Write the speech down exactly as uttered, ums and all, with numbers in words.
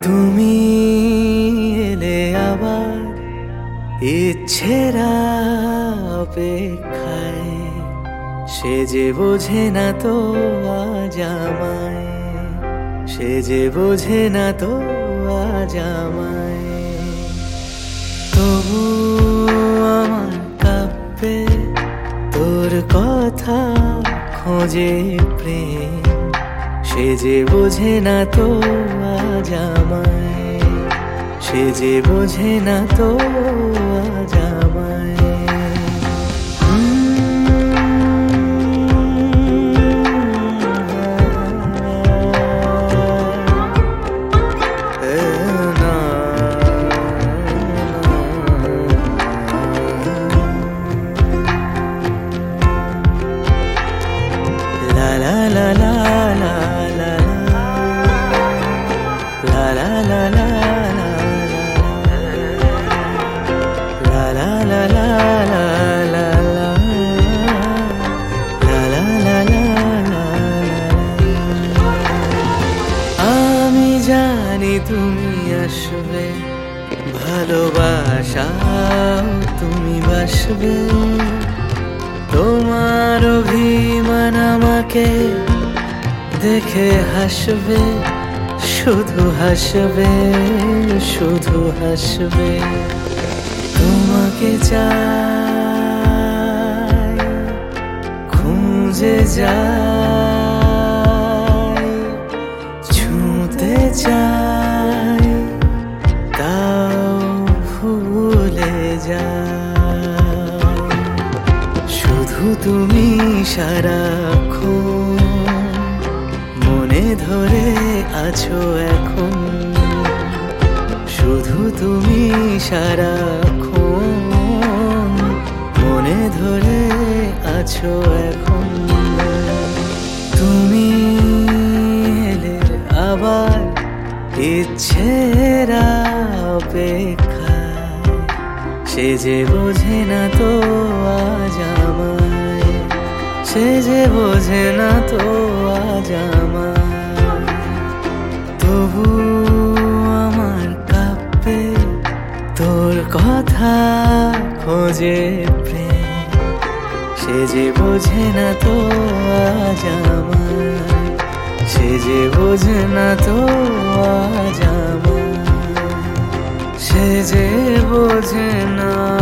তুমি এলে আবার ইচ্ছেরা অপেক্ষায়, সে যে বোঝে না তো আজ আমায়, সে যে বোঝে না তো আজ আমায়। তবু আমার কাব্যে তোর কথা খোঁজে প্রেম, সে যে বোঝে না তো আজ আমায়, সে যে বোঝে না তো আজ আমায়। La la la la la la la la la la la la la la la la la la la। আমি জানি তুমি আসবে, ভালোবাসাও তুমি বাসবে, তোমার অভিমান আমাকে দেখে হাসবে, শুধু হাসবে, শুধু হাসবে। তোমাকে চাই, খুঁজে যাই, ছুঁতে চাই, তাও ভুলে যাই। শুধু তুমি সারাক্ষণ মনে ধরে আছো এখন, শুধু তুমি সারাক্ষণ মনে ধরে আছো এখন। তুমি এলে আবার ইচ্ছেরা অপেক্ষায়, সে যে বোঝে না তো আজ আমায়, সে যে বোঝে না তো আজ আমায়। তবু আমার কাব্যে তোর কথা খোঁজে প্রেম, সে যে বোঝে না তো আজ আমায়, সে যে বোঝে না তো আজ আমায়, সে যে বোঝে না।